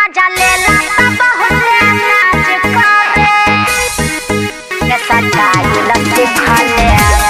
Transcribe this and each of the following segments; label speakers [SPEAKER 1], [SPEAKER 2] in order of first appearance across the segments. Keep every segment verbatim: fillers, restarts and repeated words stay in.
[SPEAKER 1] मजा लेला त बहुते नाच करे ये सच्चाई लग खाले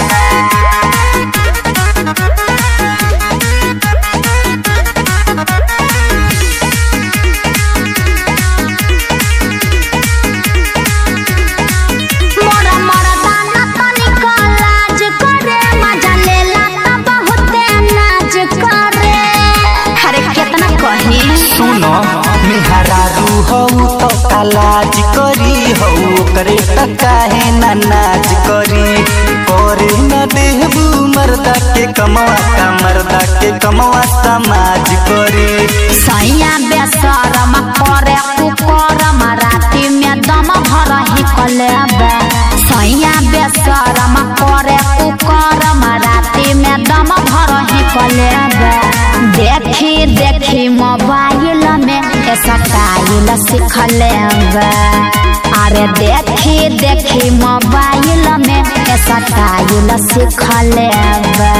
[SPEAKER 2] सुनो मेहरा रू हो तो कालाज करी हो करे त काहे ना नाच करी और न देहबू मर्दा के कमवा का मर्दा के कमवा समाज करी
[SPEAKER 1] सैया बेसरम करे कुकरम राती में दम भर ही कलेबे सैया बेसरम करे कुकरम राती में दम भर ही कलेबे देखी देखी मोबाइल में स्टाइल सीख लेबे अरे देखी देखी मोबाइल में स्टाइल सीख लेबे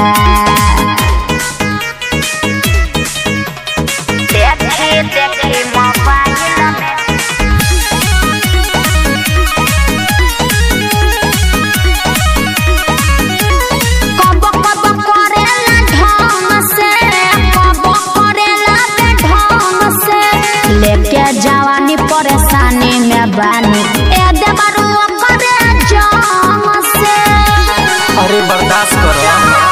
[SPEAKER 1] देखी देखी मोबाइल में कब कब करेला ढंग से कब करेला ढंग से लेके जवानी परेशानी में बानी ए देवरू करे जंग से
[SPEAKER 2] अरे बर्दाश्त करो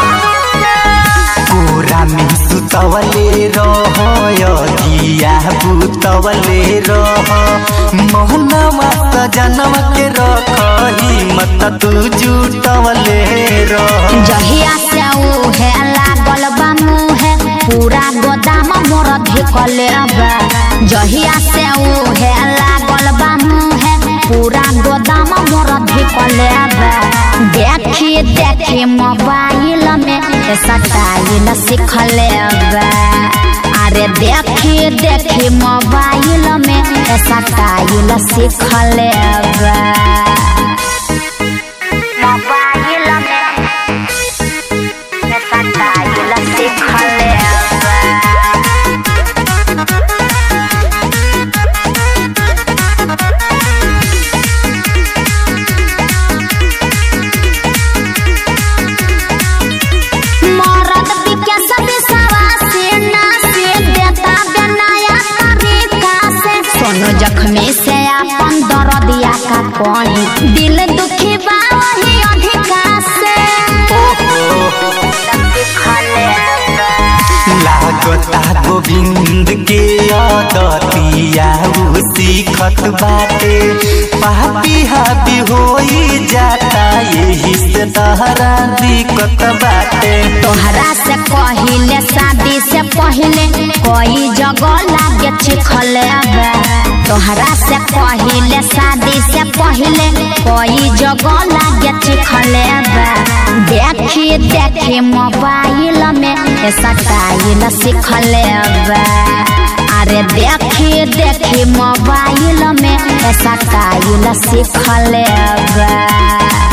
[SPEAKER 2] पूरा में सुतवले रहो दिया बुतवले रहो मोहनवा सजनवा के रखही मत तू जुटवले रहो
[SPEAKER 1] जहिया से ऊ है लागल बा मुहे पूरा गोदाम मोर धिकले बा जहिया से ऊ है लागल बा मुहे पूरा गोदाम मोर धिकले बा देखी देखी मोबाइल में स्टाइल सीख लेबे अरे देखी देखी मोबाइल में स्टाइल सीख लेबे मोबाइल में स्टाइल सीख लेबे मरद बिके सब सवासी ना से देता बनाया तरीका से सोनो जख्मी से अपन दर्दिया का कहीं दिल दुखी बा वही अधिका से
[SPEAKER 2] लागता गोविंद के आदतिया उ सीखत बाटे पापी हाबी होई जाता यही से तहरा दिक्कत बाटे
[SPEAKER 1] तोहरा से पहिले शादी से पहिले कोई जगह लागे चिखले तोहरा से पहिले शादी से पहिले कोई जगह लागे चिखले देखी देखी मोबाइल में स्टाइल सीख लेबे अरे देखी देखी मोबाइल में स्टाइल सीख लेबे।